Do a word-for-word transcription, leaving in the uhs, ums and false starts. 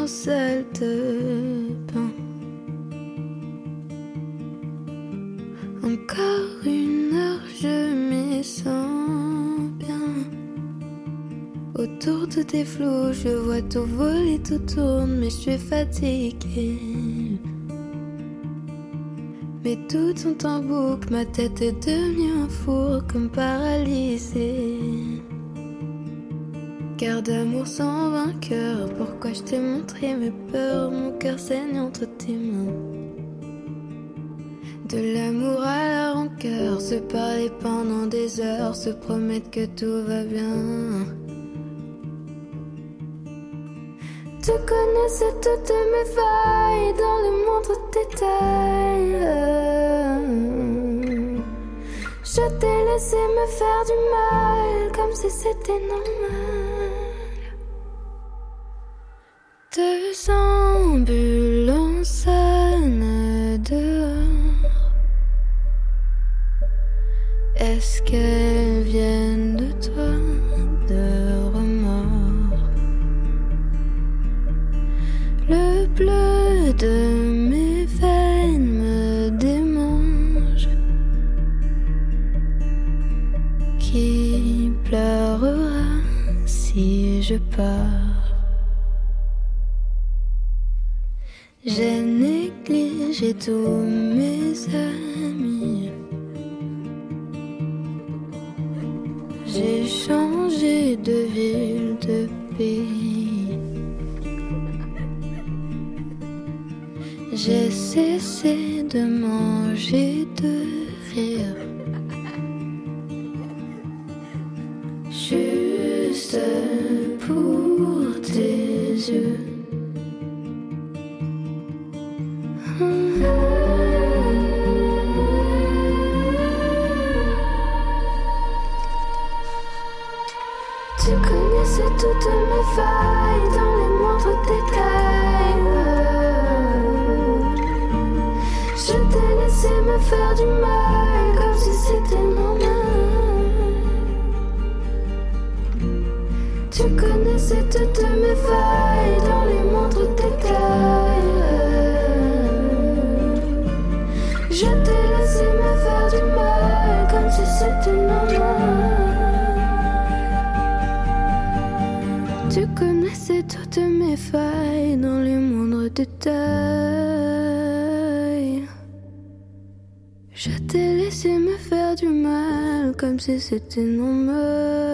en salle de bain. Encore une heure, je m'y sens bien. Autour de tes flots, je vois tout voler, tout tourne, mais je suis fatiguée. Mes doutes sont en boucle, ma tête est devenue un four, comme paralysée. Car d'amour sans vainqueur, pourquoi je t'ai montré mes peurs, mon cœur saigne entre tes mains. De l'amour à la rancœur, se parler pendant des heures, se promettre que tout va bien. Tu connaissais toutes mes failles dans le moindre détail. Je t'ai laissé me faire du mal, comme si c'était normal. Deux ambulances sonnent dehors. Est-ce qu'elles viennent de toi, de remords? Le bleu de mes veines me démange. Qui pleurera si je pars? J'ai négligé tous mes amis. J'ai changé de ville, de pays. J'ai cessé de manger, de rire. Juste pour tes yeux. Tu connaissais toutes mes failles dans les moindres détails. Je t'ai laissé me faire du mal, comme si c'était normal. Tu connaissais toutes mes failles dans les moindres détails. Je t'ai laissé me faire du mal, comme si c'était normal. Tu connaissais toutes mes failles dans les moindres détails. Je t'ai laissé me faire du mal, comme si c'était normal.